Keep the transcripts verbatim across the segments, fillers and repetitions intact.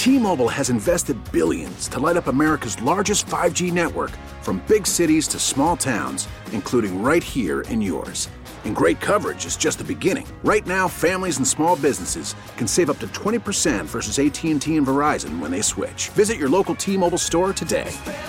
T-Mobile has invested billions to light up America's largest five G network, from big cities to small towns, including right here in yours. And great coverage is just the beginning. Right now, families and small businesses can save up to twenty percent versus A T and T and Verizon when they switch. Visit your local T-Mobile store today.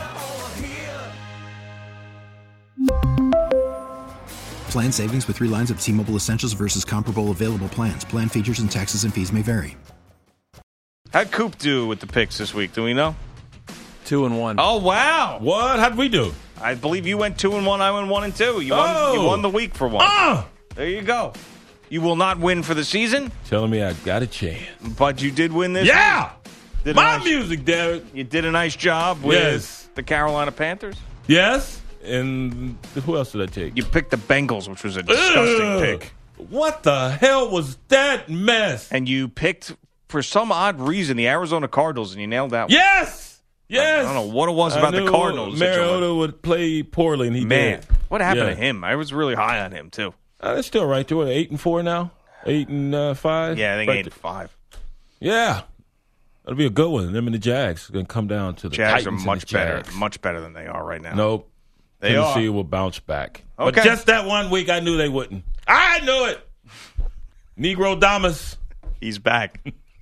Plan savings with three lines of T-Mobile Essentials versus comparable available plans. Plan features and taxes and fees may vary. How'd Coop do with the picks this week? Do we know? Two and one. Oh, wow. What? How'd we do? I believe you went two and one. I went one and two. You won, oh. you won the week for one. Oh. There you go. You will not win for the season. Telling me I got a chance. But you did win this Yeah. Did My nice, music, Derek. You did a nice job with yes. the Carolina Panthers. Yes. And who else did I take? You picked the Bengals, which was a disgusting Ugh. pick. What the hell was that mess? And you picked, for some odd reason, the Arizona Cardinals, and you nailed that one. Yes! Yes! I don't know what it was about the Cardinals. Mariota would play poorly, and he Man, did. what happened yeah. to him? I was really high on him, too. Uh, they're still right to it. Eight and four now? Eight and uh, five? Yeah, I think right eight and five. Yeah. That'll be a good one. Them and the Jags are going to come down to the Jags Titans are much and the better, Jags. much better than they are right now. Nope. They Tennessee are. will bounce back. Okay. But just that one week, I knew they wouldn't. I knew it. Negro Damas. He's back.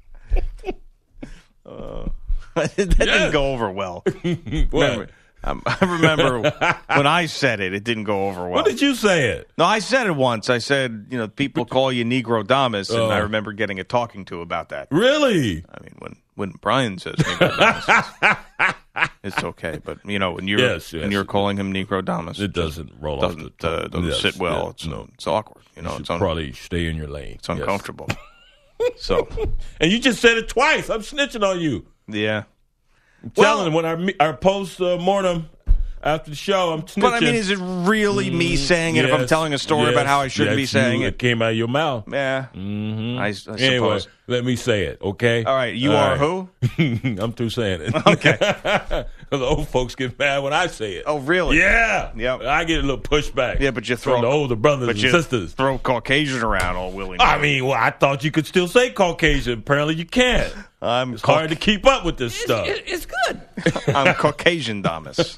uh, that yes. didn't go over well. remember, um, I remember when I said it, it didn't go over well. When did you say it? No, I said it once. I said, you know, people call you Negro Damas, and oh. I remember getting a talking to about that. Really? I mean, when, when Brian says Negro Damas, it's okay. But, you know, when you're, yes, yes. when you're calling him Negro Damas, it doesn't roll doesn't, off the uh, doesn't yes, sit well. Yeah, it's, no. it's awkward. You know, you it's un- probably stay in your lane. It's uncomfortable. Yes. So, and you just said it twice. I'm snitching on you. Yeah. I'm well, telling when our our post uh, mortem after the show, I'm snitching. But I mean, is it really me saying it yes, if I'm telling a story yes, about how I shouldn't yes, be saying you, it? It came out of your mouth. Yeah. Mm-hmm. I, I suppose. Anyway, let me say it, okay? All right. You All are right. who? I'm through saying it. Okay. The old folks get mad when I say it. Oh, really? Yeah. Yep. I get a little pushback. Yeah, but you throw from the older brothers but and you sisters. Throw Caucasian around all willing. I mean, well, I thought you could still say Caucasian. Apparently, you can't. I'm it's Cauc- hard to keep up with this It's, stuff. it, it's good. I'm Caucasian Damas.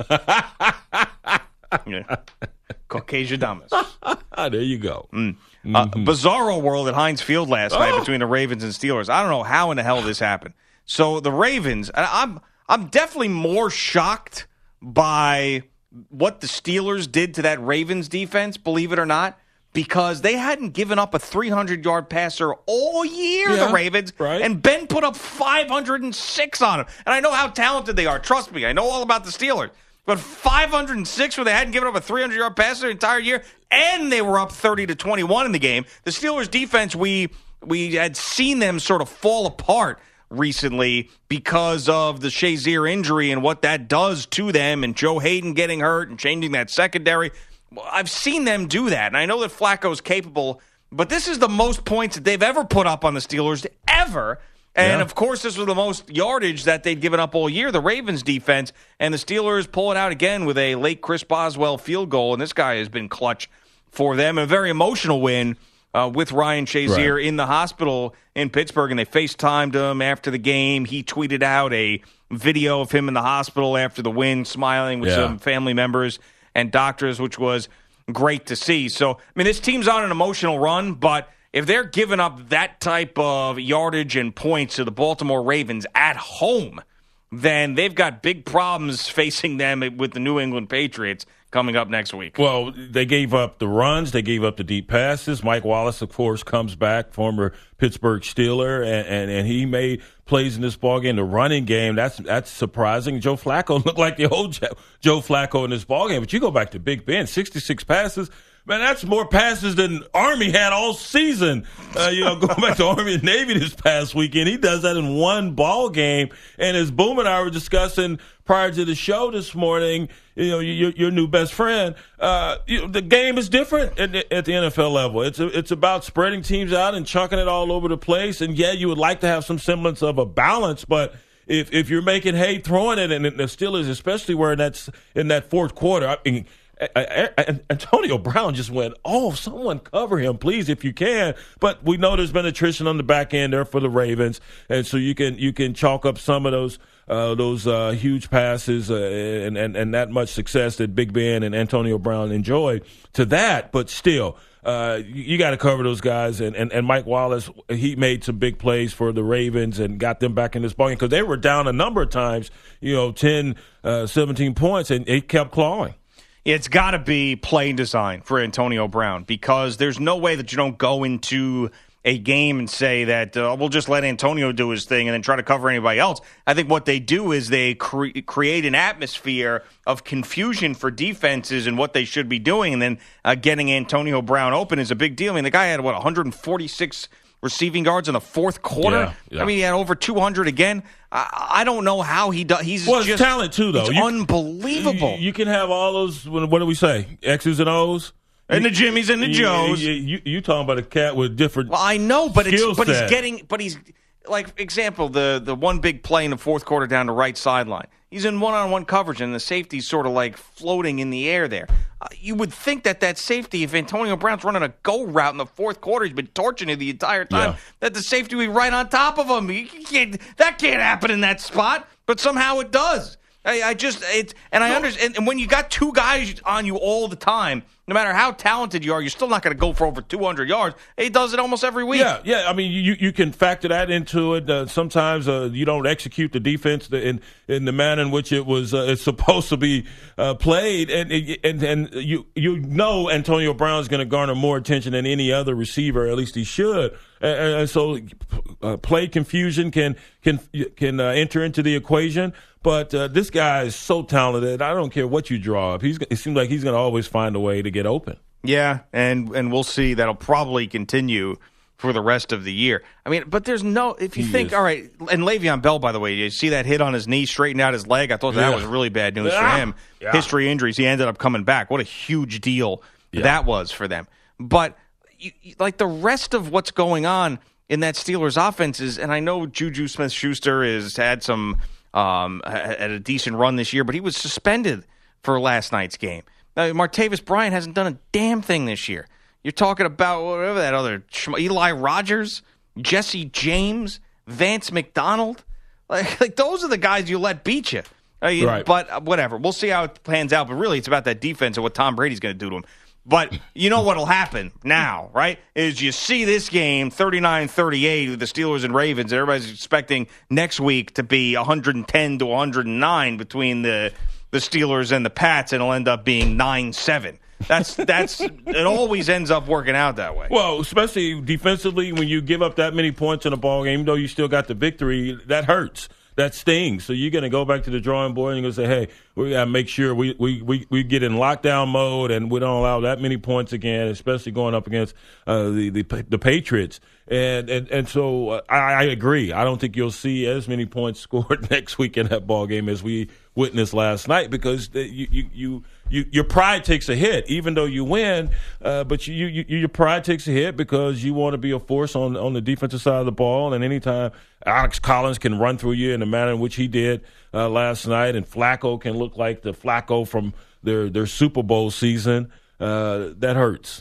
Yeah. Caucasian Damas. There you go. Mm. Uh, bizarro world at Heinz Field last oh. night between the Ravens and Steelers. I don't know how in the hell this happened. So the Ravens, and I'm I'm definitely more shocked by what the Steelers did to that Ravens defense, believe it or not, because they hadn't given up a three hundred yard passer all year, yeah, the Ravens, right. and Ben put up five hundred six on them. And I know how talented they are. Trust me, I know all about the Steelers. But five hundred six where they hadn't given up a three hundred yard passer the entire year, and they were up thirty to twenty-one in the game. The Steelers' defense, we we had seen them sort of fall apart recently because of the Shazier injury and what that does to them, and Joe Hayden getting hurt and changing that secondary. I've seen them do that, and I know that Flacco's capable, but this is the most points that they've ever put up on the Steelers, ever. And, yeah. of course, this was the most yardage that they'd given up all year, the Ravens defense. And the Steelers pull it out again with a late Chris Boswell field goal. And this guy has been clutch for them. A very emotional win uh, with Ryan Shazier right. in the hospital in Pittsburgh. And they FaceTimed him after the game. He tweeted out a video of him in the hospital after the win, smiling with yeah. some family members and doctors, which was great to see. So, I mean, this team's on an emotional run, but if they're giving up that type of yardage and points to the Baltimore Ravens at home, then they've got big problems facing them with the New England Patriots coming up next week. Well, they gave up the runs. They gave up the deep passes. Mike Wallace, of course, comes back, former Pittsburgh Steeler, and, and, and he made plays in this ballgame. The running game, that's that's surprising. Joe Flacco looked like the old Joe Flacco in this ballgame. But you go back to Big Ben, sixty-six passes. Man, that's more passes than Army had all season. Uh, you know, going back to Army and Navy this past weekend, he does that in one ball game. And as Boom and I were discussing prior to the show this morning, you know, your, your new best friend, uh, you know, the game is different at, at the N F L level. It's a, it's about spreading teams out and chunking it all over the place. And yeah, you would like to have some semblance of a balance, but if if you're making hay throwing it, and the Steelers especially were in that in that fourth quarter, I mean, Antonio Brown just went, oh, someone cover him, please, if you can. But we know there's been attrition on the back end there for the Ravens, and so you can you can chalk up some of those uh, those uh, huge passes uh, and, and and that much success that Big Ben and Antonio Brown enjoyed to that. But still, uh, you, you got to cover those guys. And, and and Mike Wallace, he made some big plays for the Ravens and got them back in this ballgame because they were down a number of times, you know, ten, uh, seventeen points, and it kept clawing. It's got to be play design for Antonio Brown because there's no way that you don't go into a game and say that uh, we'll just let Antonio do his thing and then try to cover anybody else. I think what they do is they cre- create an atmosphere of confusion for defenses and what they should be doing, and then uh, getting Antonio Brown open is a big deal. I mean, the guy had, what, one hundred forty-six receiving yards in the fourth quarter? Yeah, yeah. I mean, he had over two hundred again. I, I don't know how he does. He's well, just talent, too, though. He's you, unbelievable. You, you can have all those, what do we say, X's and O's? And the Jimmys and the Joes. You, you, you talking about a cat with different Well, I know, but it's but set. he's getting but he's like example the the one big play in the fourth quarter down the right sideline. He's in one-on-one coverage, and the safety's sort of like floating in the air there. Uh, you would think that that safety, if Antonio Brown's running a go route in the fourth quarter, he's been torching it the entire time, yeah. that the safety would be right on top of him. You can't, that can't happen in that spot, but somehow it does. I, I just it and I understand. And when you got two guys on you all the time, no matter how talented you are, you're still not going to go for over two hundred yards. He does it almost every week. Yeah, yeah. I mean, you, you can factor that into it. Uh, sometimes uh, you don't execute the defense in in the manner in which it was uh, it's supposed to be uh, played, and and and you you know Antonio Brown is going to garner more attention than any other receiver. At least he should. And, and so, uh, play confusion can can can uh, enter into the equation. But uh, this guy is so talented. I don't care what you draw up. He's it seems like he's going to always find a way to get open. Yeah, and and we'll see. That'll probably continue for the rest of the year. I mean, but there's no, if you he think, is. all right, and Le'Veon Bell, by the way, you see that hit on his knee, straightened out his leg? I thought that yeah. was really bad news yeah. for him. Yeah. History injuries, he ended up coming back. What a huge deal yeah. that was for them. But, you, like, the rest of what's going on in that Steelers offense is, and I know Juju Smith-Schuster has had some, um, had a decent run this year, but he was suspended for last night's game. Now, Martavis Bryant hasn't done a damn thing this year. You're talking about whatever that other Eli Rogers, Jesse James, Vance McDonald. Like, like those are the guys you let beat you. Uh, you right. But whatever. We'll see how it plans out. But really, it's about that defense and what Tom Brady's going to do to him. But you know what will happen now, right, is you see this game, thirty-nine thirty-eight, with the Steelers and Ravens, and everybody's expecting next week to be one hundred ten to one hundred nine between the, the Steelers and the Pats, and it'll end up being nine seven. That's that's it always ends up working out that way. Well, especially defensively, when you give up that many points in a ball game, even though you still got the victory, that hurts. That stings. So you're going to go back to the drawing board and you're going to say, hey, we got to make sure we, we, we, we get in lockdown mode and we don't allow that many points again, especially going up against uh, the, the the Patriots. And and, and so uh, I, I agree. I don't think you'll see as many points scored next week in that ball game as we witnessed last night because you you, you, you your pride takes a hit, even though you win. Uh, but you, you your pride takes a hit because you want to be a force on on the defensive side of the ball. And anytime Alex Collins can run through you in the manner in which he did uh, last night, and Flacco can look like the Flacco from their their Super Bowl season, uh, that hurts.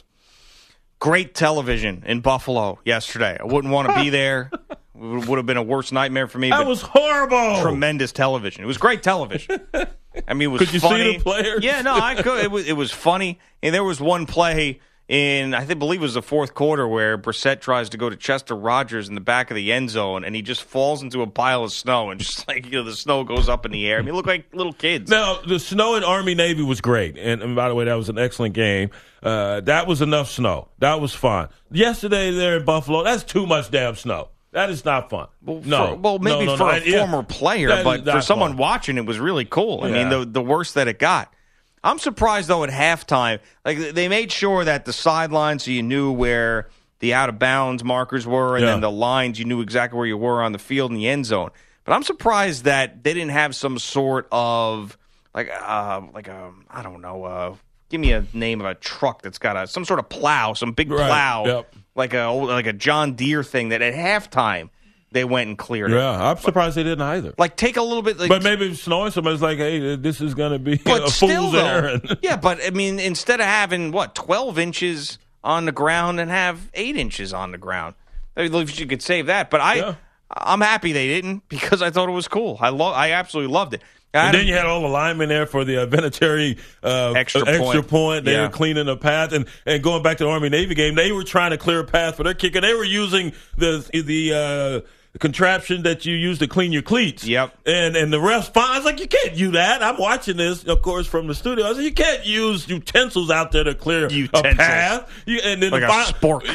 Great television in Buffalo yesterday. I wouldn't want to be there. It would have been a worse nightmare for me. That was horrible. Tremendous television. It was great television. I mean, it was could you funny. see the players? Yeah, no, I could. It was it was funny. And there was one play in, I think, believe it was the fourth quarter, where Brissett tries to go to Chester Rogers in the back of the end zone, and he just falls into a pile of snow, and just like, you know, the snow goes up in the air. I mean, it looked like little kids. Now, the snow in Army-Navy was great, and, and by the way, that was an excellent game. Uh, that was enough snow. That was fun. Yesterday there in Buffalo, that's too much damn snow. That is not fun. Well, no. For, well, maybe no, no, for no. a yeah. former player, but for someone fun. watching, it was really cool. I yeah. mean, the the worst that it got. I'm surprised, though, at halftime, like they made sure that the sidelines, so you knew where the out-of-bounds markers were, and yeah. then the lines, you knew exactly where you were on the field in the end zone. But I'm surprised that they didn't have some sort of, like, uh, like a, I don't know, uh, give me a name of a truck that's got a some sort of plow, some big right. plow, yep. like a like a John Deere thing that at halftime they went and cleared it. Yeah, I'm surprised they didn't either. Like, take a little bit. Like, but maybe it's snowing. Somebody's like, hey, this is going to be but a still, fool's though, errand. Yeah, but, I mean, instead of having, what, twelve inches on the ground and have eight inches on the ground. I mean, if you could save that. But I, Yeah. I'm happy they didn't because I thought it was cool. I lo- I absolutely loved it. And then you had all the linemen there for the uh, Vinatieri uh, Extra extra point. point. They Yeah. were cleaning the path. And, and going back to the Army-Navy game, they were trying to clear a path for their kicker. They were using the the uh, contraption that you use to clean your cleats. Yep. And and the refs, I was like, you can't use that. I'm watching this, of course, from the studio. I was like, you can't use utensils out there to clear Utensils. a path. You, and then Like a fi- spork.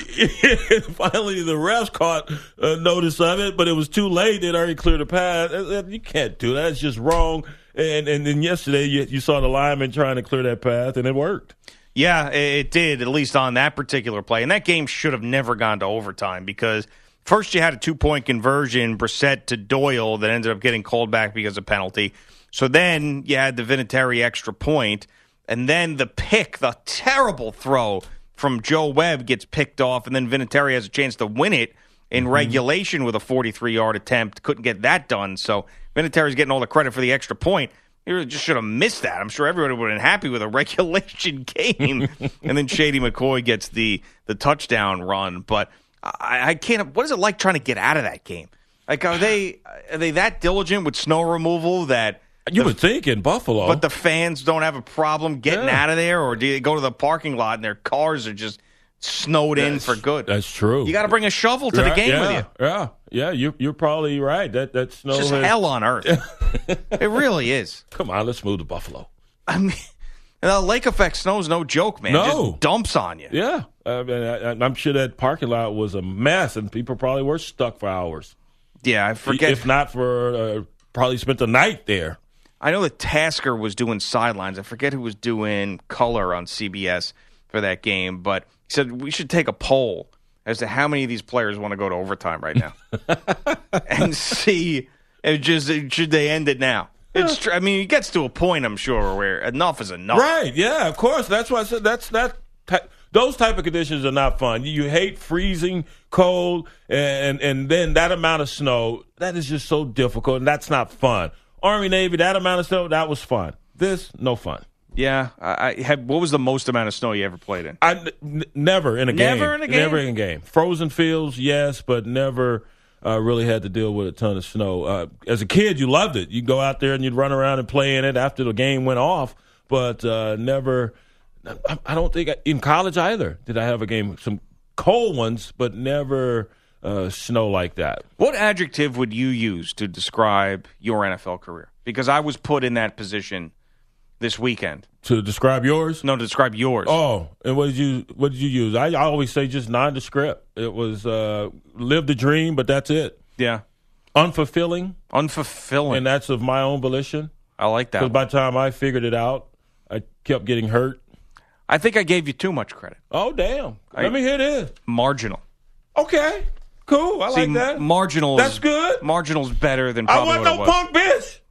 finally, the refs caught uh, notice of it, but it was too late. They'd already cleared the path. Uh, You can't do that. It's just wrong. And and then yesterday you, you saw the lineman trying to clear that path, and it worked. Yeah, it did, at least on that particular play. And that game should have never gone to overtime because first you had a two-point conversion, Brissett to Doyle, that ended up getting called back because of penalty. So then you had the Vinatieri extra point, and then the pick, the terrible throw from Joe Webb gets picked off, and then Vinatieri has a chance to win it in mm-hmm. regulation with a forty-three-yard attempt. Couldn't get that done, so Vinatieri's getting all the credit for the extra point. He really just should have missed that. I'm sure everybody would have been happy with a regulation game. And then Shady McCoy gets the the touchdown run. But I, I can't. What is it like trying to get out of that game? Like, are they are they that diligent with snow removal that you the, would think in Buffalo, but the fans don't have a problem getting yeah. out of there, or do they go to the parking lot and their cars are just snowed that's, in for good? That's true. You got to bring a shovel to right, the game yeah, with you. Yeah, yeah. You, you're probably right. That that snow It's just has, hell on earth. It really is. Come on, let's move to Buffalo. I mean, the lake effect snow's no joke, man. No. It just dumps on you. Yeah, I mean, I, I'm sure that parking lot was a mess, and people probably were stuck for hours. Yeah, I forget. If not for uh, probably spent the night there. I know that Tasker was doing sidelines. I forget who was doing color on C B S for that game, but he said we should take a poll as to how many of these players want to go to overtime right now and see if just should they end it now. It's tr- I mean, it gets to a point, I'm sure, where enough is enough. Right? Yeah, of course. That's why I said that's that. Those type of conditions are not fun. You, you hate freezing cold, and and then that amount of snow. That is just so difficult, and that's not fun. Army Navy, that amount of snow, that was fun. This, no fun. Yeah, I, I had. What was the most amount of snow you ever played in? I n- never in a game. Never in a game. Never in a game. Frozen fields, yes, but never uh, really had to deal with a ton of snow. Uh, as a kid, you loved it. You'd go out there and you'd run around and play in it after the game went off, but uh, never. I, I don't think I, in college either did I have a game. Some cold ones, but never uh, snow like that. What adjective would you use to describe your N F L career? Because I was put in that position this weekend. To describe yours? No, to describe yours. Oh, and what did you what did you use? I, I always say just nondescript. It was uh, live the dream, but that's it. Yeah. Unfulfilling. Unfulfilling. And that's of my own volition. I like that. Because by the time I figured it out, I kept getting hurt. I think I gave you too much credit. Oh, damn. I, Let me hear this. Marginal. Okay. Cool. I See, like that. Marginal. That's is, good. Marginal's better than I probably wasn't what no it was. punk bitch.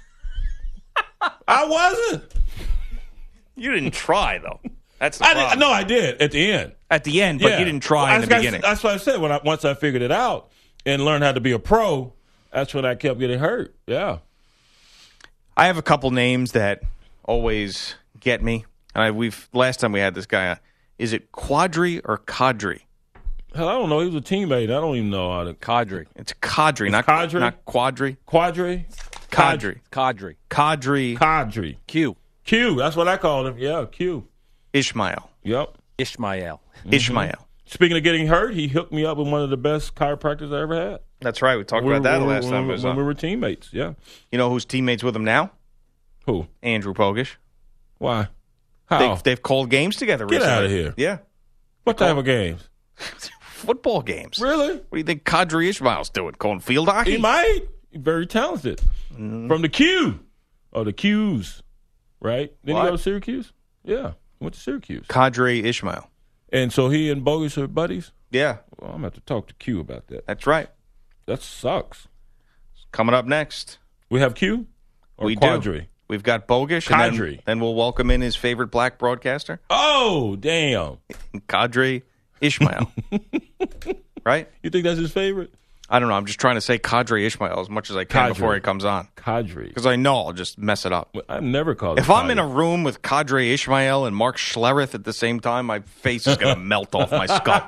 I wasn't. You didn't try, though. That's the I problem. did, no, I did at the end. At the end, but Yeah. you didn't try Well, in the that's- beginning. That's what I said. When I, once I figured it out and learned how to be a pro, that's when I kept getting hurt. Yeah. I have a couple names that always get me. And I, we've last time we had this guy. Uh, is it Quadri or Kadri? Hell, I don't know. He was a teammate. I don't even know how to. Kadri. It's Kadri, not Kadri? not Quadri. Quadri? Kadri. Kadri. Kadri. Kadri. Q. Q. That's what I called him. Yeah, Q. Ishmael. Yep. Ishmael. Mm-hmm. Ishmael. Speaking of getting hurt, he hooked me up with one of the best chiropractors I ever had. That's right. We talked We about that were- last when, time. we- It was when on. we were teammates. Yeah. You know who's teammates with him now? Who? Andrew Pogish. Why? How? They've, they've called games together Get recently. outta here. Yeah. what type of games? Football games. Really? What do you think Kadri Ishmael's doing? Calling field hockey? He might. He's very talented. Mm. From the Q. Oh, the Qs. Right? Didn't What? he go to Syracuse? Yeah. He went to Syracuse. Kadri Ishmael. And so he and Bogus are buddies? Yeah, Well, I'm going to have to talk to Q about that. that's right. That sucks. Coming up next, We have Q? Or we Quadri? do. We've got Bogish. And Kadri. then, then we'll welcome in his favorite black broadcaster, Oh, damn. Kadri Ishmael. Right? You think that's his favorite? I don't know. I'm just trying to say Qadry Ismail as much as I can Qadry. before he comes on. Qadry. Because I know I'll just mess it up. I've never called If it I'm Qadry. in a room with Qadry Ismail and Mark Schlereth at the same time, my face is going to melt off my skull.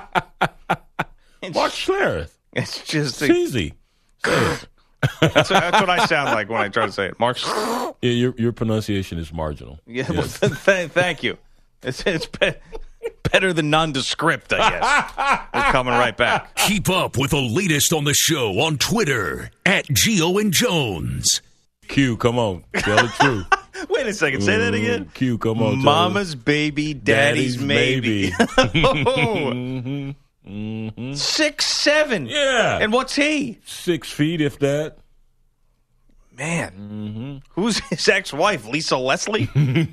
Mark Schlereth. It's just... It's easy. that's, that's what I sound like when I try to say it. Mark Schlereth. Yeah, your, your pronunciation is marginal. Yeah, Yes. well, th- thank you. It's, it's be- better than nondescript, I guess. We're coming right back. Keep up with the latest on the show on Twitter at Gio and Jones. Q, come on. Tell the truth. Wait a second. Say that again. Mm, Q, come on. tell Mama's baby, daddy's, Daddy's maybe. maybe. Oh. Mhm. Mhm. Six, seven. Yeah. And what's he? Six feet, if that. Man. Mm-hmm. Who's his ex-wife? Lisa Leslie?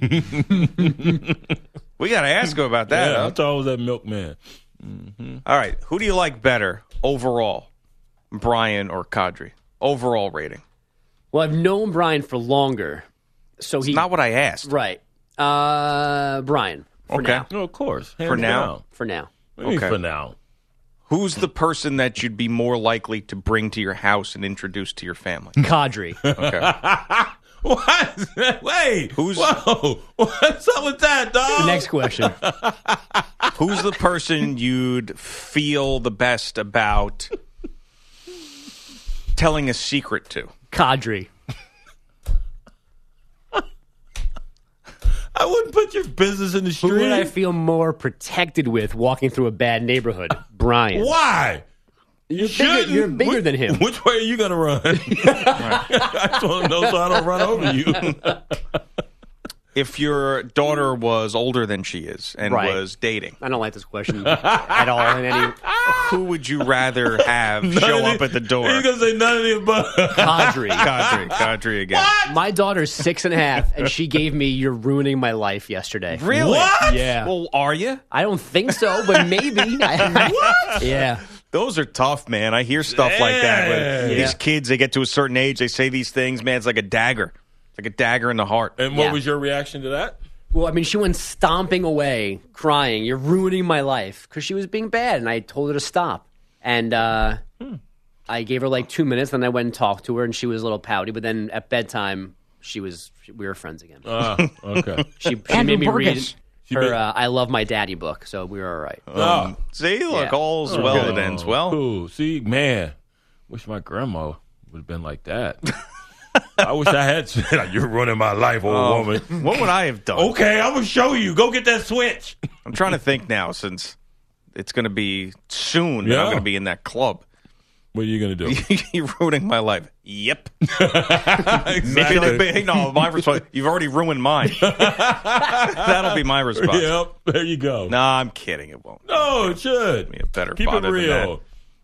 We got to ask him about that. Yeah, huh? how tall was that milkman? Mm-hmm. All right. Who do you like better overall, Brian or Qadry? Overall rating. Well, I've known Brian for longer, so It's he not what I asked. right. Uh, Brian. For Okay. now. Oh, of course. Hands For now? down. For now. What do you mean Okay. for now. Who's the person that you'd be more likely to bring to your house and introduce to your family? Qadry. Okay. What? Wait. Who's- Whoa. What's up with that, dog? Next question. Who's the person you'd feel the best about telling a secret to? Qadry. I wouldn't put your business in the street. Who would I feel more protected with walking through a bad neighborhood? Brian. Why? You're bigger, Shouldn't. you're bigger Which- than him. Which way are you going to run? I just want to know so I don't run over you. If your daughter was older than she is and Right. was dating, I don't like this question at all. In any who would you rather have show up at the door? You're going to say none of the above. Qadry. Qadry, Qadry again. My daughter's six and a half, and she gave me "You're ruining my life" yesterday. Really? What? Yeah. Well, are you? I don't think so, but maybe. what? Yeah. Those are tough, man. I hear stuff like that. When Yeah. These kids, they get to a certain age, they say these things, man, it's like a dagger. It's like a dagger in the heart. And what Yeah. was your reaction to that? Well, I mean, she went stomping away, crying, "You're ruining my life," because she was being bad, and I told her to stop. And uh, Hmm. I gave her like two minutes, then I went and talked to her, and she was a little pouty. But then at bedtime, she was we were friends again. Ah, okay. She, she made me read She her made- uh, "I Love My Daddy" book, so we were all right. Oh. See, look, Yeah. all's well that ends well. Cool. See, man, wish my grandma would have been like that. I wish I had said, "You're ruining my life, old Oh, woman." What would I have done? Okay, I'm gonna show you. Go get that switch. I'm trying to think now since it's going to be soon that Yeah. I'm going to be in that club. What are you gonna do? You're ruining my life. Yep. Exactly. Maybe, no, my response, you've already ruined mine. That'll be my response. Yep. There you go. No, I'm kidding. It won't. No, it should. Be a better Keep it father than real. that.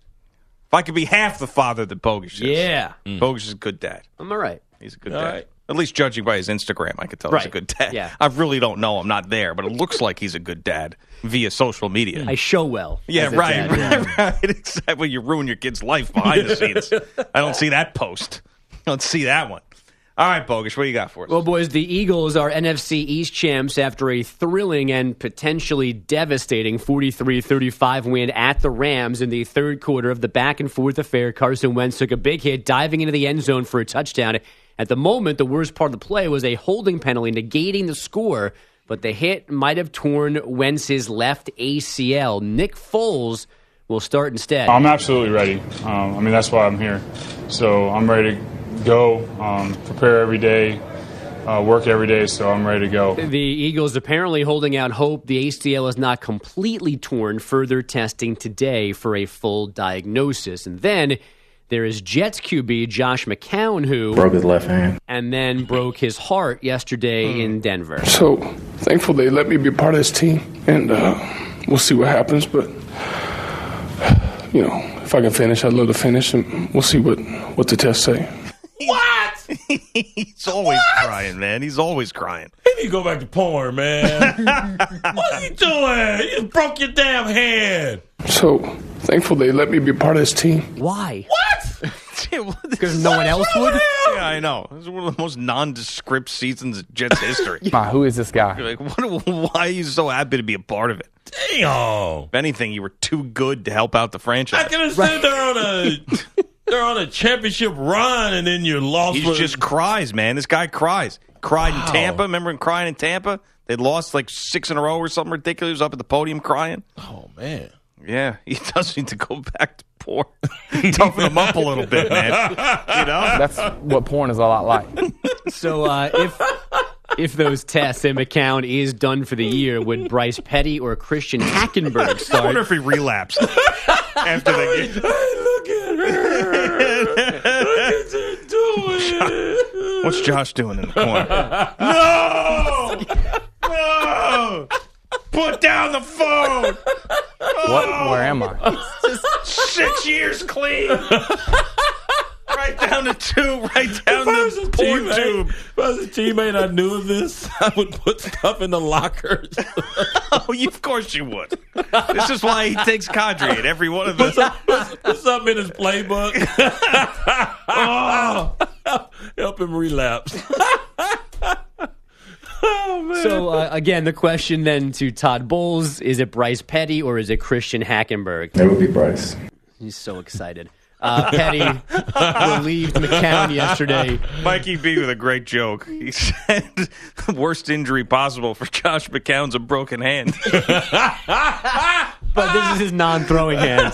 If I could be half the father that Bogusch is. Yeah, Bogusch is a good dad. I'm all right. He's a good All dad. right. At least judging by his Instagram, I could tell he's a Right. good dad. Yeah. I really don't know. I'm not there, but it looks like he's a good dad via social media. I show well. Yeah, as a right, dad, yeah. right, right. Except when you ruin your kid's life behind the scenes. I don't see that post. I don't see that one. All right, Bogusch, what do you got for us? Well, boys, the Eagles are N F C East champs after a thrilling and potentially devastating forty-three thirty-five win at the Rams in the third quarter of the back-and-forth affair. Carson Wentz took a big hit, diving into the end zone for a touchdown. At the moment, the worst part of the play was a holding penalty negating the score, but the hit might have torn Wentz's left A C L. Nick Foles will start instead. I'm absolutely ready. Um, I mean, that's why I'm here. So I'm ready to go, um, prepare every day, uh, work every day, so I'm ready to go. The Eagles apparently holding out hope the A C L is not completely torn. Further testing today for a full diagnosis. And then there is Jets Q B Josh McCown, who broke his left hand and then broke his heart yesterday in Denver. So thankful they let me be a part of this team, and uh, we'll see what happens. But you know, if I can finish, I'd love to finish, and we'll see what what the tests say. What? He's always crying, man. He's always crying. You need to go back to porn, man. What are you doing? You just broke your damn hand. So thankful they let me be a part of this team. Why? What? Because no one else would? Yeah, I know. It was one of the most nondescript seasons in Jets history. Ma, who is this guy? You're like, what, why are you so happy to be a part of it? Damn. If anything, you were too good to help out the franchise. I can understand they're on a they're on a championship run, and then you're lost. He with... just cries, man. This guy cries. Cried Wow. in Tampa. Remember him crying in Tampa? They lost like six in a row or something ridiculous. He was up at the podium crying. Oh, man. Yeah, he does need to go back to porn. Toughen him up a little bit, man. You know? That's what porn is a lot like. So uh, if if those tests and McCown is done for the year, would Bryce Petty or Christian Hackenberg I start? wonder if he relapsed after the game. Hey, look at her. Look at her doing. What's Josh doing in the corner? No! No! Put down the phone! What? Where am I? Six years clean! Right down to two, right down the porn tube. If I was a teammate, I knew of this. I would put stuff in the lockers. Oh, you, of course you would. This is why he takes Kadri at every one of the... Put, put something in his playbook. Oh, help him relapse. Oh, man. So, uh, again, the question then to Todd Bowles, is it Bryce Petty or is it Christian Hackenberg? It would be Bryce. He's so excited. Uh, Petty relieved McCown yesterday. Mikey B with a great joke. He said, the worst injury possible for Josh McCown's a broken hand. But this is his non-throwing hand.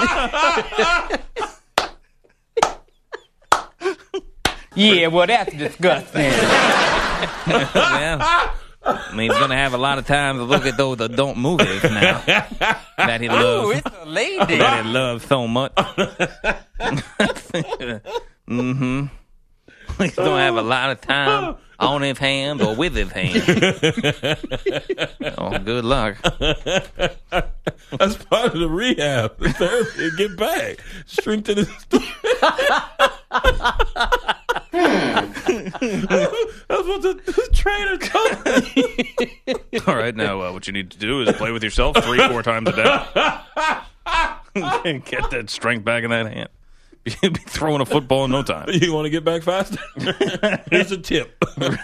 Yeah, well, that's disgusting. Well, I mean, he's going to have a lot of time to look at those adult movies now that he loves. Oh, it's a lady. That he loves so much. Mm-hmm. He's going to have a lot of time on his hands or with his hands. Oh, good luck. That's part of the rehab, the therapy, and get back. Strengthen his. That's what the, the trainer told me. All right, now uh, what you need to do is play with yourself three, four times a day. Get that strength back in that hand. You'll be throwing a football in no time. You want to get back faster? Here's a tip.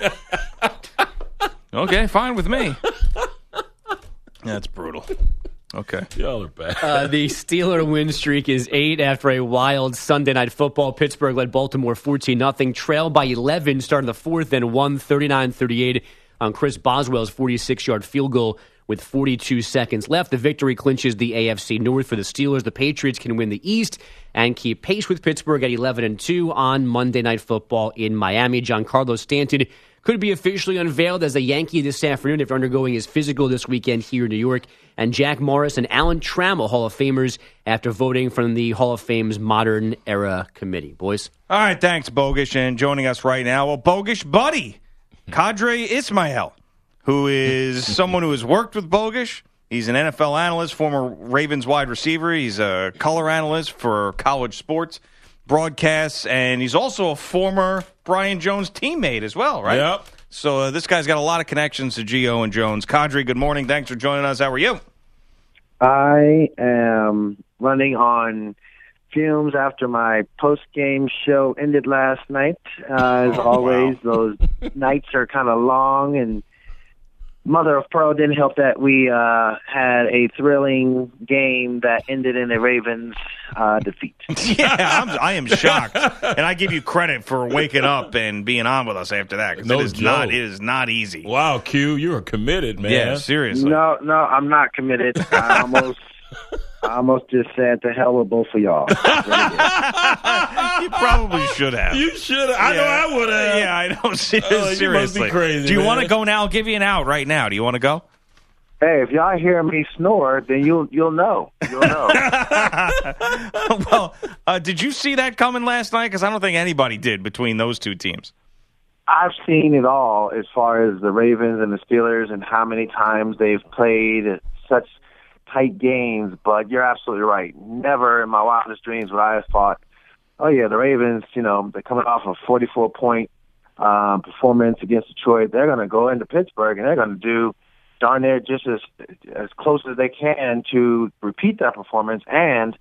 Okay, fine with me. That's brutal. Okay. Y'all are bad. Uh, the Steeler win streak is eight after a wild Sunday Night Football. Pittsburgh led Baltimore fourteen nothing, trailed by eleven, starting the fourth, and won thirty-nine thirty-eight on Chris Boswell's forty-six-yard field goal with forty-two seconds left. The victory clinches the A F C North for the Steelers. The Patriots can win the East and keep pace with Pittsburgh at eleven and two on Monday Night Football in Miami. Giancarlo Stanton could be officially unveiled as a Yankee this afternoon after undergoing his physical this weekend here in New York. And Jack Morris and Alan Trammell, Hall of Famers, after voting from the Hall of Fame's Modern Era Committee. Boys? All right, thanks, Bogish. And joining us right now, well, Bogish buddy, Kadri Ismail, who is someone who has worked with Bogish. He's an N F L analyst, former Ravens wide receiver. He's a color analyst for college sports broadcasts, and he's also a former Brian Jones teammate as well, right? Yep. So uh, this guy's got a lot of connections to Gio and Jones. Kadri, good morning. Thanks for joining us. How are you? I am running on fumes after my post-game show ended last night. Uh, as Oh, always, wow. those nights are kind of long, and mother of pearl didn't help that we uh, had a thrilling game that ended in a Ravens uh, defeat. Yeah, I'm, I am shocked, and I give you credit for waking up and being on with us after that. 'Cause No it is joke. not. It is not easy. Wow, Q, you are committed, man. Yeah, seriously. No, no, I'm not committed. I almost, I almost just said to hell with both of y'all. Really did. You probably should have. You should have. I know I would have. Yeah, I know. Ser- Oh, you must be seriously. crazy, Do you man. want to go now? I'll give you an out right now. Do you want to go? Hey, if y'all hear me snore, then you'll you'll know. You'll know. Well, uh, did you see that coming last night? Because I don't think anybody did between those two teams. I've seen it all as far as the Ravens and the Steelers and how many times they've played such tight games, but you're absolutely right. Never in my wildest dreams would I have thought, oh, yeah, the Ravens, you know, they're coming off a forty-four point um, performance against Detroit. They're going to go into Pittsburgh, and they're going to do darn near just as as close as they can to repeat that performance and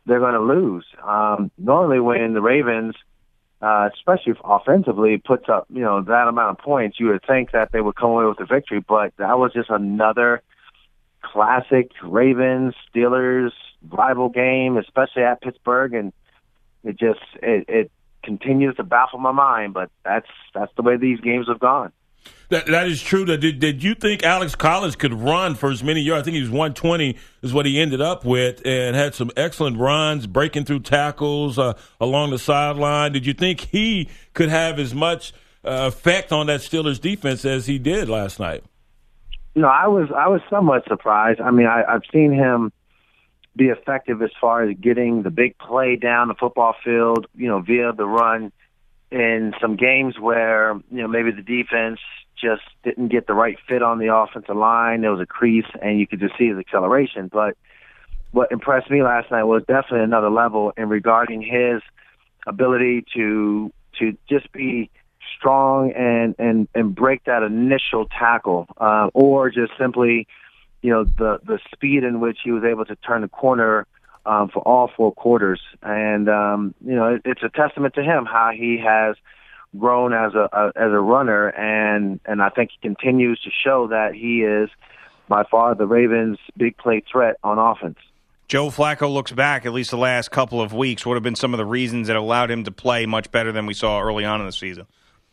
they're going to lose. Um, normally when the Ravens, uh, especially offensively, puts up, you know, that amount of points, you would think that they would come away with a victory, but that was just another classic Ravens, Steelers rival game, especially at Pittsburgh, and it just, it, it continues to baffle my mind, but that's, that's the way these games have gone. That that is true. Did did you think Alex Collins could run for as many yards? I think he was one twenty is what he ended up with, and had some excellent runs, breaking through tackles uh, along the sideline. Did you think he could have as much uh, effect on that Steelers defense as he did last night? You know, I was I was somewhat surprised. I mean, I, I've seen him be effective as far as getting the big play down the football field, you know, via the run. In some games where, you know, maybe the defense just didn't get the right fit on the offensive line, there was a crease, and you could just see his acceleration. But what impressed me last night was definitely another level in regarding his ability to to just be strong and and and break that initial tackle, uh, or just simply, you know, the the speed in which he was able to turn the corner. Um, for all four quarters. And, um, you know, it, it's a testament to him how he has grown as a, a as a runner, and, and I think he continues to show that he is by far the Ravens' big play threat on offense. Joe Flacco looks back, at least the last couple of weeks. What have been some of the reasons that allowed him to play much better than we saw early on in the season?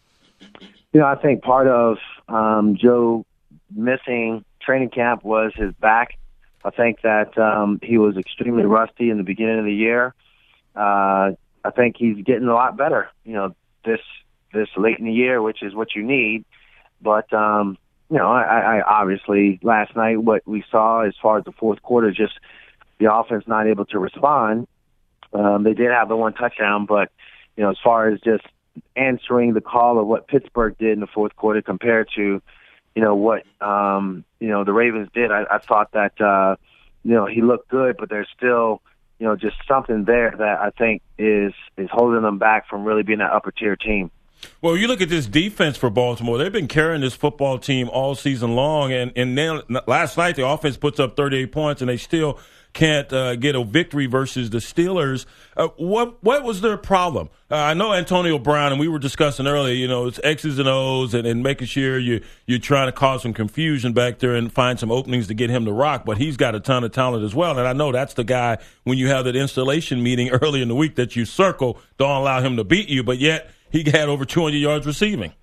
You know, I think part of um, Joe missing training camp was his back. I think that um, he was extremely rusty in the beginning of the year. Uh, I think he's getting a lot better, you know, this this late in the year, which is what you need. But, um, you know, I, I obviously last night what we saw as far as the fourth quarter, just the offense not able to respond. Um, they did have the one touchdown, but, you know, as far as just answering the call of what Pittsburgh did in the fourth quarter compared to, you know, what, um, you know, the Ravens did. I, I thought that, uh, you know, he looked good, but there's still, you know, just something there that I think is, is holding them back from really being an upper tier team. Well, you look at this defense for Baltimore. They've been carrying this football team all season long, and, and then last night the offense puts up thirty-eight points, and they still can't uh, get a victory versus the Steelers. Uh, what what was their problem? Uh, I know Antonio Brown, and we were discussing earlier, you know, it's X's and O's and, and making sure you, you're trying to cause some confusion back there and find some openings to get him to rock, but he's got a ton of talent as well. And I know that's the guy when you have that installation meeting early in the week that you circle, don't allow him to beat you, but yet he had over two hundred yards receiving.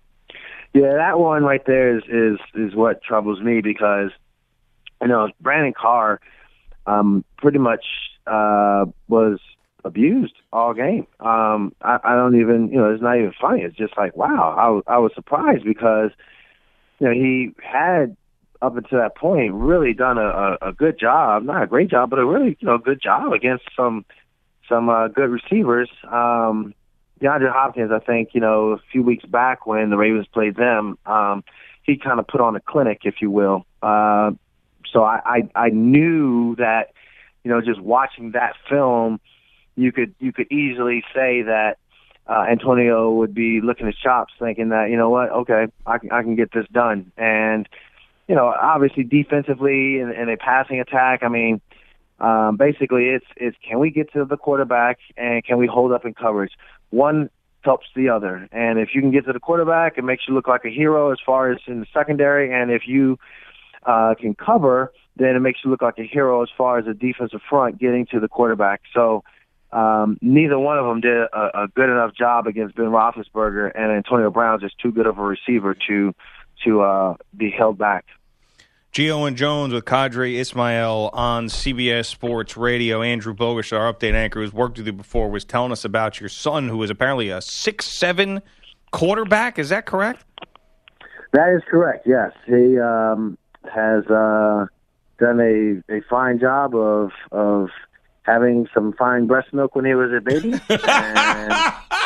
Yeah, that one right there is, is, is what troubles me because, you know, Brandon Carr um, pretty much uh, was abused all game. Um, I, I don't even, you know, it's not even funny. It's just like, wow, I, was, I was surprised because, you know, he had up until that point really done a, a, a good job, not a great job, but a really, you know, good job against some some uh, good receivers. Um, DeAndre Hopkins, I think, you know, a few weeks back when the Ravens played them, um, he kind of put on a clinic, if you will. Uh, so I, I, I knew that, you know, just watching that film, you could you could easily say that uh, Antonio would be licking his chops, thinking that, you know what, okay, I can I can get this done. And you know, obviously defensively in, in a passing attack, I mean, um, basically it's it's can we get to the quarterback and can we hold up in coverage? One helps the other, and if you can get to the quarterback, it makes you look like a hero as far as in the secondary. And if you uh, can cover, then it makes you look like a hero as far as the defensive front getting to the quarterback. So. Um, neither one of them did a, a good enough job against Ben Roethlisberger, and Antonio Brown's just too good of a receiver to to uh, be held back. Gio and Jones with Qadry Ismail on C B S Sports Radio. Andrew Bogusch, our update anchor, who's worked with you before, was telling us about your son, who is apparently a six seven quarterback. Is that correct? That is correct, yes. He um, has uh, done a, a fine job of of having some fine breast milk when he was a baby. And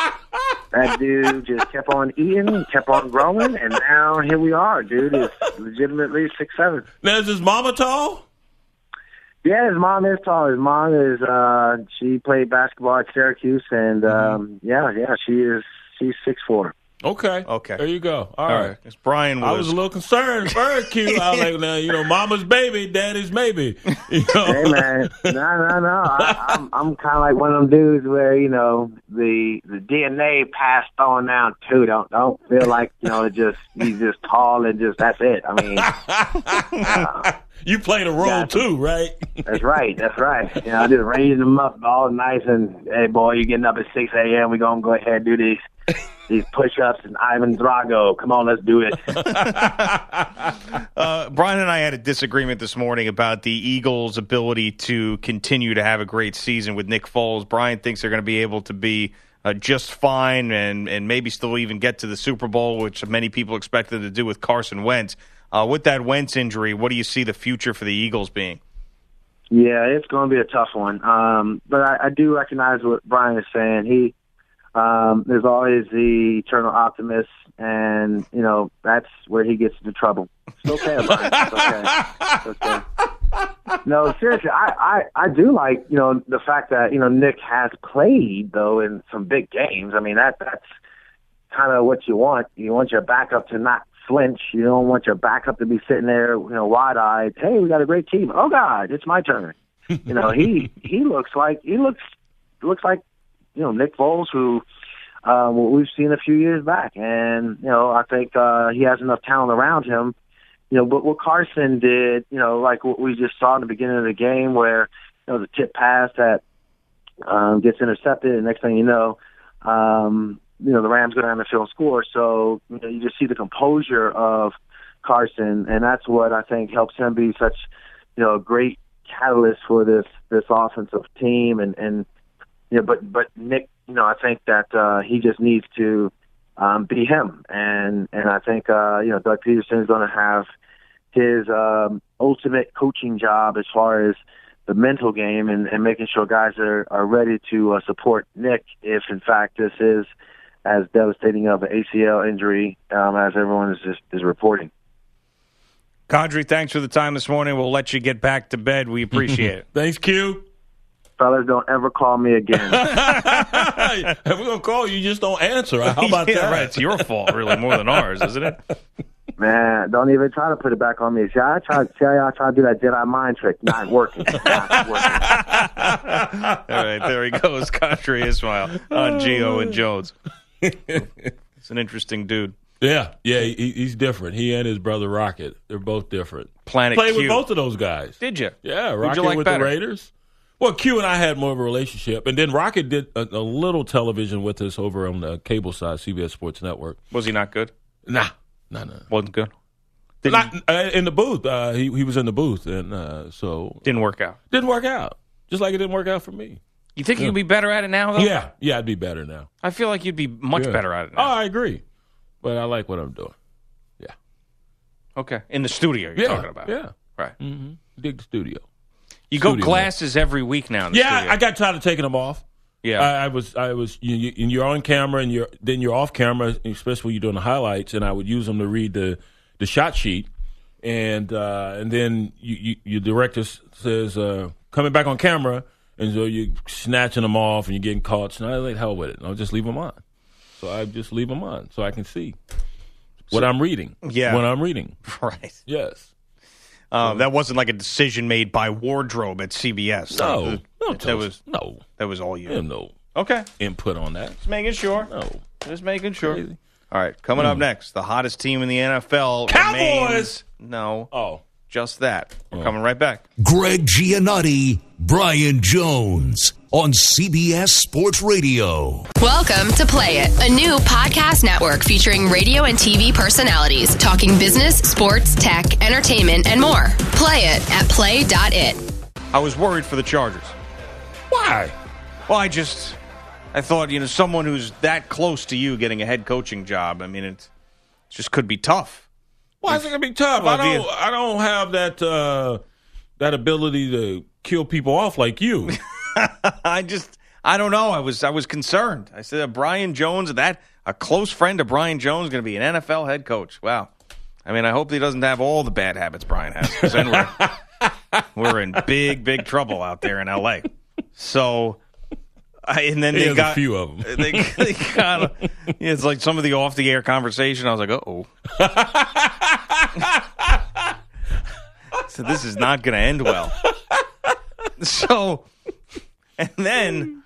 that dude just kept on eating, kept on growing, and now here we are. Dude is legitimately six seven. Now, is his mama tall? Yeah, his mom is tall. His mom is, uh, she played basketball at Syracuse, and, um, yeah, yeah, she is, she's six four. Okay. Okay. There you go. All, All right. right. It's Brian was. I was a little concerned first, Q. I was like, nah, you know, mama's baby, daddy's maybe. You know? Hey, man. No, no, no. I, I'm, I'm kind of like one of them dudes where, you know, the the D N A passed on down too. Don't don't feel like, you know, it just he's just tall and just that's it. I mean, uh, you played a role too, right? That's right. That's right. You know, I just raised him up all nice and, hey, boy, you're getting up at six a.m. We're going to go ahead and do these. These push-ups and Ivan Drago. Come on, let's do it. uh, Brian and I had a disagreement this morning about the Eagles' ability to continue to have a great season with Nick Foles. Brian thinks they're going to be able to be uh, just fine and, and maybe still even get to the Super Bowl, which many people expect them to do with Carson Wentz. Uh, with that Wentz injury, what do you see the future for the Eagles being? Yeah, it's going to be a tough one. Um, but I, I do recognize what Brian is saying. He Um, there's always the eternal optimist, and, you know, that's where he gets into trouble. It's okay, Brian. It's okay. It's okay. No, seriously, I, I, I do like, you know, the fact that, you know, Nick has played, though, in some big games. I mean, that that's kind of what you want. You want your backup to not flinch. You don't want your backup to be sitting there, you know, wide-eyed. Hey, we got a great team. Oh, God, it's my turn. You know, he he looks like, he looks looks like, you know, Nick Foles, who uh, we've seen a few years back. And, you know, I think uh, he has enough talent around him. You know, but what Carson did, you know, like what we just saw in the beginning of the game where, you know, the tip pass that um, gets intercepted, and next thing you know, um, you know, the Rams go down the field and score. So, you know, you just see the composure of Carson, and that's what I think helps him be such, you know, a great catalyst for this, this offensive team. And, and, you know, but, but Nick, you know, I think that uh, he just needs to um, be him. And, and I think, uh, you know, Doug Peterson is going to have his um, ultimate coaching job as far as the mental game and, and making sure guys are, are ready to uh, support Nick if, in fact, this is as devastating of an A C L injury um, as everyone is, just, is reporting. Kadri, thanks for the time this morning. We'll let you get back to bed. We appreciate it. Thanks, Q. Fellas, don't ever call me again. If we're going to call you, you just don't answer. How about yeah, that? Right. It's your fault, really, more than ours, isn't it? Man, don't even try to put it back on me. See, I try, see, I try to do that Jedi mind trick. Not working. Not working. All right, there he goes, Kadri Ismail on Gio and Jones. It's an interesting dude. Yeah, yeah, he, he's different. He and his brother Rocket, they're both different. Planet Played Q. with both of those guys. Did you? Yeah, Who'd Rocket you like with better? the Raiders. Well, Q and I had more of a relationship, and then Rocket did a, a little television with us over on the cable side, C B S Sports Network. Was he not good? Nah, nah, nah. Wasn't good? Not uh, in the booth. Uh, he he was in the booth, and uh, so Didn't work out. didn't work out. Just like it didn't work out for me. You think you'd be better at it now, though? Yeah, yeah, I'd be better now. I feel like you'd be much Yeah. better at it Oh, now. I agree, but I like what I'm doing. Yeah, Okay. In the studio you're yeah, talking about. yeah. Right. Mm-hmm. Dig the studio. You go Studio glasses every week now in the Yeah, studio. I got tired of taking them off. Yeah. I, I was, I was. You, you, and you're on camera, and you're then you're off camera, especially when you're doing the highlights. And I would use them to read the, the shot sheet, and uh, and then you, you, your director says uh, coming back on camera, and so you're snatching them off, and you're getting caught. So I like hell with it. I'll just leave them on. So I just leave them on, so I can see what I'm reading. Yeah. When I'm reading. Right. Yes. Um, that wasn't like a decision made by Wardrobe at C B S. No. Like, no. that, that was no. that was all you. Yeah, no Okay. input on that. Just making sure. No. Just making sure. Crazy. All right. Coming up next, the hottest team in the N F L. Cowboys! remains- No. Oh. Just that. We're coming right back. Greg Giannotti, Brian Jones on C B S Sports Radio. Welcome to Play It, a new podcast network featuring radio and T V personalities talking business, sports, tech, entertainment, and more. Play it at play dot it. I was worried for the Chargers. Why? Well, I just, I thought, you know, someone who's that close to you getting a head coaching job, I mean, it just could be tough. Why is it gonna be tough? Well, I don't. the- I don't have that uh, that ability to kill people off like you. I just, I don't know. I was, I was concerned. I said, Brian Jones, that a close friend of Brian Jones, going to be an N F L head coach. Wow. I mean, I hope he doesn't have all the bad habits Brian has, because then we're, we're in big, big trouble out there in L A. So, and then he they has got a few of them. They, they kind of, yeah, it's like some of the off the air conversation. I was like, uh oh. So this is not going to end well. So, and then,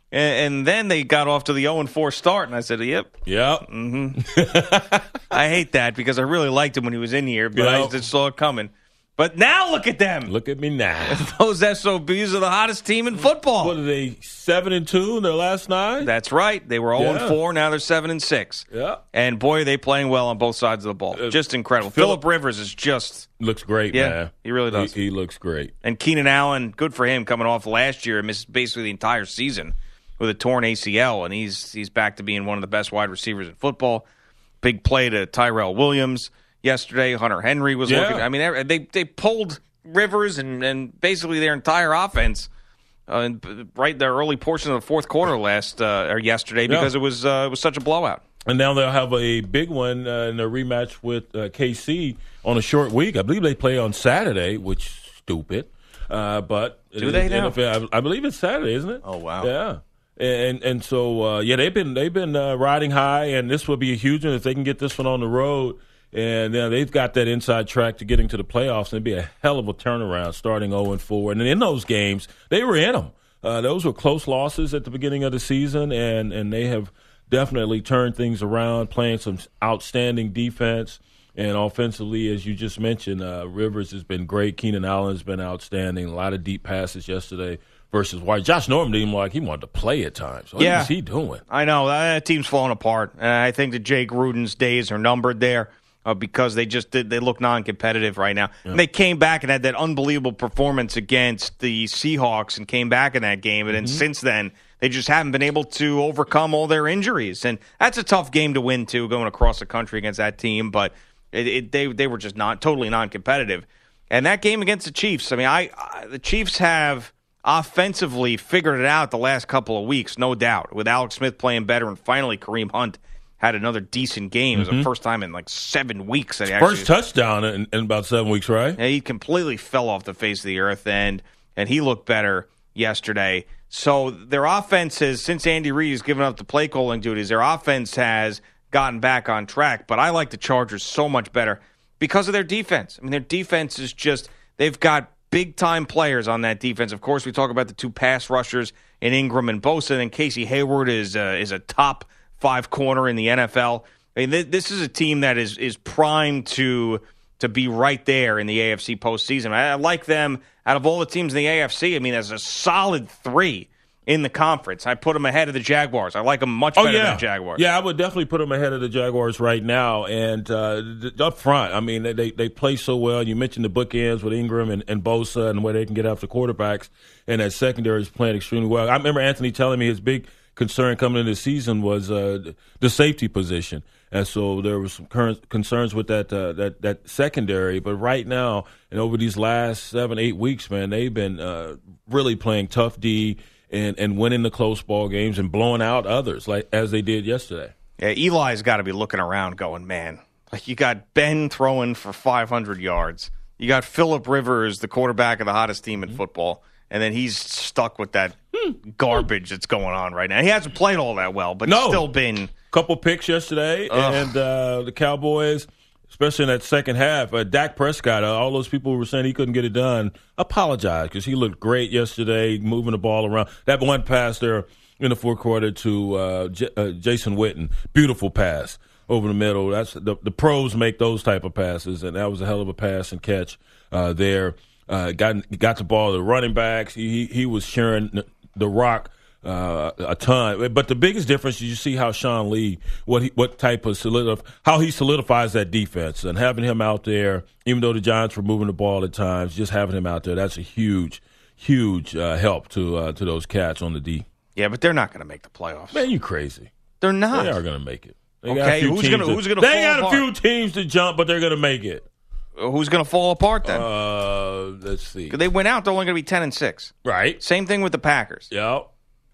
and then they got off to the oh and four start, and I said, "Yep, yep." Mm-hmm. I hate that because I really liked him when he was in here, but Yep. I just saw it coming. But now look at them. Look at me now. Those S O Bs are the hottest team in football. What are they? Seven and two in their last nine. That's right. They were oh and four. Now they're seven and six. Yeah. And boy, are they playing well on both sides of the ball. Uh, just incredible. Phillip- Phillip Rivers is just Looks great, yeah, man. he really does. He, he looks great. And Keenan Allen, good for him, coming off last year and missed basically the entire season with a torn A C L, and he's he's back to being one of the best wide receivers in football. Big play to Tyrell Williams yesterday. Hunter Henry was Yeah. looking. I mean, they they pulled Rivers and, and basically their entire offense uh, in, right the early portion of the fourth quarter last uh, or yesterday because Yeah. it was uh, it was such a blowout. And now they'll have a big one uh, in a rematch with uh, K C on a short week. I believe they play on Saturday, which is stupid. Uh, but Do they now? N F L, I, I believe it's Saturday, isn't it? Oh wow! Yeah. And and so uh, yeah, they've been they've been uh, riding high, and this will be a huge one if they can get this one on the road. And uh, they've got that inside track to getting to the playoffs, and it'd be a hell of a turnaround starting oh and four. And in those games, they were in them. Uh, those were close losses at the beginning of the season, and, and they have definitely turned things around, playing some outstanding defense. And offensively, as you just mentioned, uh, Rivers has been great. Keenan Allen has been outstanding. A lot of deep passes yesterday versus White. Josh Norman didn't like he wanted to play at times. What Yeah. is he doing? I know that team's falling apart, and I think that Jake Gruden's days are numbered there. Uh, because they just did, they look non-competitive right now. Yeah. And they came back and had that unbelievable performance against the Seahawks and came back in that game. And then Mm-hmm. since then, they just haven't been able to overcome all their injuries. And that's a tough game to win, too, going across the country against that team. But it, it, they they were just not totally non-competitive. And that game against the Chiefs, I mean, I, I the Chiefs have offensively figured it out the last couple of weeks, no doubt, with Alex Smith playing better and finally Kareem Hunt had another decent game. It was Mhm. the first time in like seven weeks that he actually, First touchdown in, in about seven weeks, right? yeah, he completely fell off the face of the earth, and and he looked better yesterday. So their offense has, since Andy Reid has given up the play calling duties, their offense has gotten back on track. But I like the Chargers so much better because of their defense. I mean, their defense is just, they've got big-time players on that defense. Of course, we talk about the two pass rushers in Ingram and Bosa, and Casey Hayward is uh, is a top five corner in the N F L. I mean, th- this is a team that is is primed to to be right there in the A F C postseason. I, I like them out of all the teams in the A F C. I mean, as a solid three in the conference. I put them ahead of the Jaguars. I like them much better oh, yeah. than the Jaguars. Yeah, I would definitely put them ahead of the Jaguars right now. And uh, th- up front, I mean, they they play so well. You mentioned the bookends with Ingram and, and Bosa and where they can get after quarterbacks. And that secondary is playing extremely well. I remember Anthony telling me his big concern coming into the season was uh, the safety position. And so there was some current concerns with that uh, that that secondary. But right now, and over these last seven, eight weeks, man, they've been uh, really playing tough D and, and winning the close ball games and blowing out others, like as they did yesterday. Yeah, Eli's got to be looking around going, man, like you got Ben throwing for five hundred yards. You got Phillip Rivers, the quarterback of the hottest team in football, and then he's stuck with that garbage that's going on right now. He hasn't played all that well, but No. still been Couple picks yesterday, Ugh. and uh, the Cowboys, especially in that second half, uh, Dak Prescott, uh, all those people who were saying he couldn't get it done, apologize because he looked great yesterday, moving the ball around. That one pass there in the fourth quarter to uh, J- uh, Jason Witten, beautiful pass over the middle. That's the, the pros make those type of passes, and that was a hell of a pass and catch uh, there. Uh, got got the ball to the running backs. He he was sharing the, the rock. Uh, a ton, but the biggest difference is you see how Sean Lee, what he, what type of solidif- how he solidifies that defense, and having him out there, even though the Giants were moving the ball at times, just having him out there, that's a huge, huge uh, help to uh, to those cats on the D. yeah, but they're not going to make the playoffs. Man, you crazy? They're not. They are going to make it. They got a Okay, few who's teams gonna- to- who's gonna They fall got apart? a few teams to jump, but they're going to make it. Who's going to fall apart then? Uh, let's see. They went out; they're only going to be ten and six. Right. Same thing with the Packers. Yep.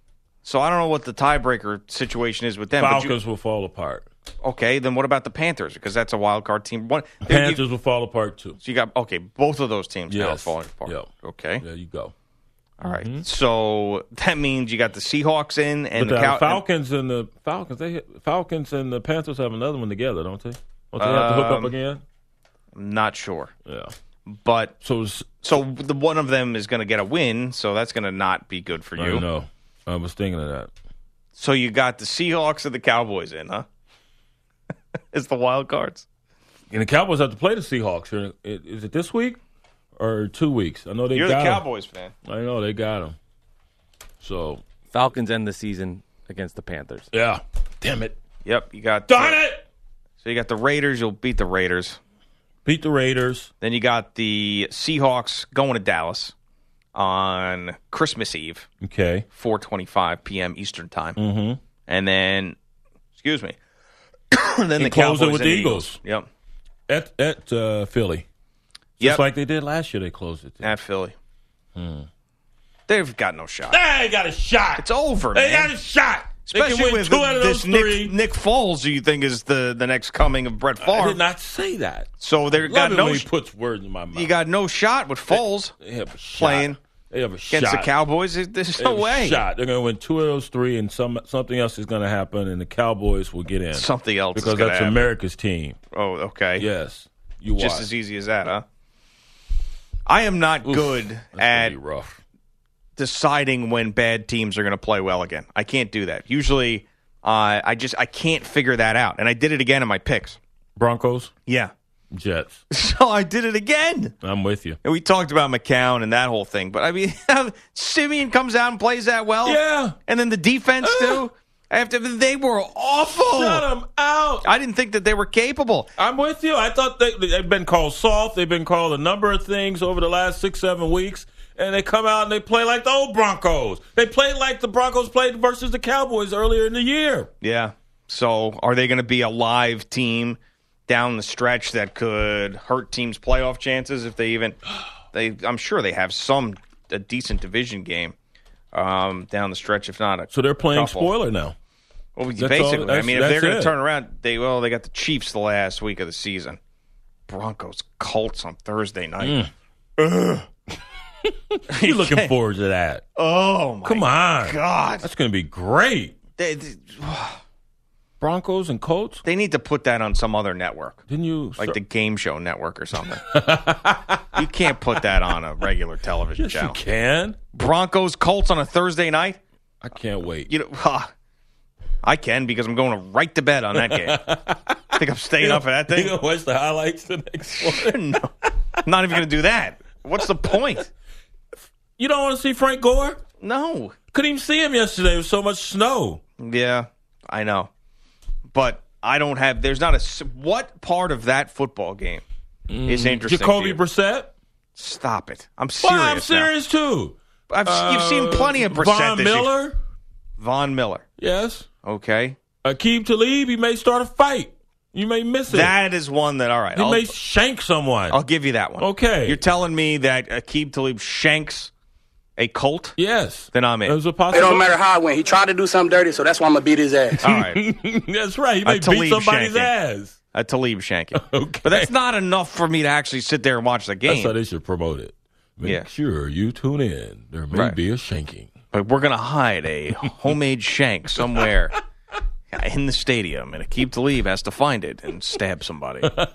So I don't know what the tiebreaker situation is with them. but you- Falcons will fall apart. Okay, then what about the Panthers? Because that's a wild card team. One, Panthers you, will fall apart too. so you got okay, both of those teams now are Yes. falling apart. Yep. Okay, There you go. All right. Mm-hmm. So that means you got the Seahawks in and but the, the Cow- Falcons and the Falcons. They Falcons and the Panthers have another one together, don't they? Don't they have to hook up Um, again? I'm not sure. Yeah. But so so the one of them is going to get a win, so that's going to not be good for you. I know. I was thinking of that. So you got the Seahawks and the Cowboys in, huh? It's the wild cards. And the Cowboys have to play the Seahawks. Is it this week or two weeks? I know they You're got the them. Cowboys fan. I know they got them. So Falcons end the season against the Panthers. Yeah. Damn it. Yep, you got Darn uh, it! So you got the Raiders. You'll beat the Raiders. Beat the Raiders. Then you got the Seahawks going to Dallas on Christmas Eve. Okay. four twenty-five p.m. Eastern time. Mm-hmm. And then, excuse me. then and the close Cowboys it with and the Eagles. Eagles. Yep. At at uh, Philly. Just Yep. like they did last year, they closed it. At Philly. Hmm. They've got no shot. They got a shot. It's over, They man. got a shot. They can Especially win with two the- out of this those three. Nick, Nick Foles, who you think is the, the next coming of Brett I Favre. did not say that. So they Love got it no. when he sh- puts words in my mouth. You got no shot with Foles They have a shot. playing They have a against shot. the Cowboys. There's They no have a way. shot. They're going to win two of those three, and some something else is going to happen, and the Cowboys will get in. Something else is because gonna that's happen. America's team. Oh, okay. Yes, you Just watch. as easy as that, huh? I am not Oof, good that's at gonna be rough. deciding when bad teams are going to play well again. I can't do that. Usually, uh, I just I can't figure that out, and I did it again in my picks. Broncos, Yeah, Jets. so I did it again. I'm with you. And we talked about McCown and that whole thing, but I mean, Simeon comes out and plays that well. Yeah. And then the defense too. After they were awful. Shut them out. I didn't think that they were capable. I'm with you. I thought they, they've been called soft. They've been called a number of things over the last six, seven weeks. And they come out and they play like the old Broncos. They played like the Broncos played versus the Cowboys earlier in the year. Yeah. So are they going to be a live team down the stretch that could hurt teams' playoff chances if they even they I'm sure they have some a decent division game um, down the stretch, if not a So they're playing couple. spoiler now. Well, That's basically, all- I that's- mean, if they're that's going to it. turn around, they well, they got the Chiefs the last week of the season. Broncos, Colts on Thursday night. Mm. You're looking forward to that. Oh my Come on. God, That's going to be great. they, they, Broncos and Colts? they need to put that on some other network, Didn't you? like the Game Show Network or something. You can't put that on a regular television Yes, you channel. can. Broncos, Colts on a Thursday night. I can't wait. You know, uh, I can because I'm going to right to bed on that game. I think I'm staying up for that You thing. going to watch the highlights the next morning? No, I'm not even going to do that. What's the point? You don't want to see Frank Gore? No. Couldn't even see him yesterday. There was so much snow. Yeah, I know. But I don't have, there's not a, s- what part of that football game is interesting to Jacoby you? Brissett? Stop it. I'm serious Well, I'm now. serious too. I've, you've seen plenty of Brissett Von this year. Miller? Von Miller. Yes. Okay. Aqib Talib, he may start a fight. You may miss it. That is one that, all right. he I'll, may shank someone. I'll give you that one. Okay. You're telling me that Aqib Talib shanks a Colt? Yes. Then I'm in. There's a It possibility. don't matter how I win. He tried to do something dirty, so that's why I'm going to beat his ass. All right. That's right. He A may Talib beat somebody's shanking. ass. A Talib shanking. Okay. But that's not enough for me to actually sit there and watch the That's game. how they should promote it. Make Yeah. sure you tune in. There may Right. be a shanking. But we're going to hide a homemade shank somewhere in the stadium, and Aqib Talib has to find it and stab somebody.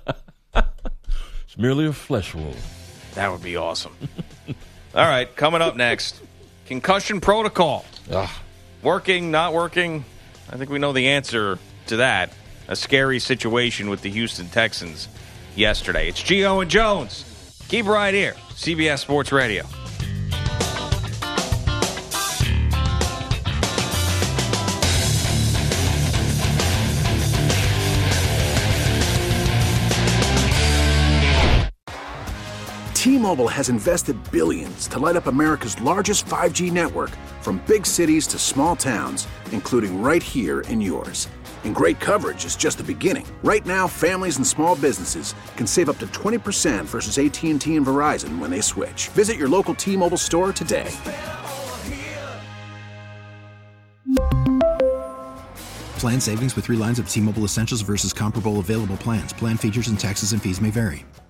It's merely a flesh wound. That would be awesome. All right, coming up next, concussion protocol. Ugh. Working, not working? I think we know the answer to that. A scary situation with the Houston Texans yesterday. It's Gio and Jones. Keep right here, C B S Sports Radio. T-Mobile has invested billions to light up America's largest five G network, from big cities to small towns, including right here in yours. And great coverage is just the beginning. Right now, families and small businesses can save up to twenty percent versus A T and T and Verizon when they switch. Visit your local T-Mobile store today. Plan savings with three lines of T-Mobile Essentials versus comparable available plans. Plan features and taxes and fees may vary.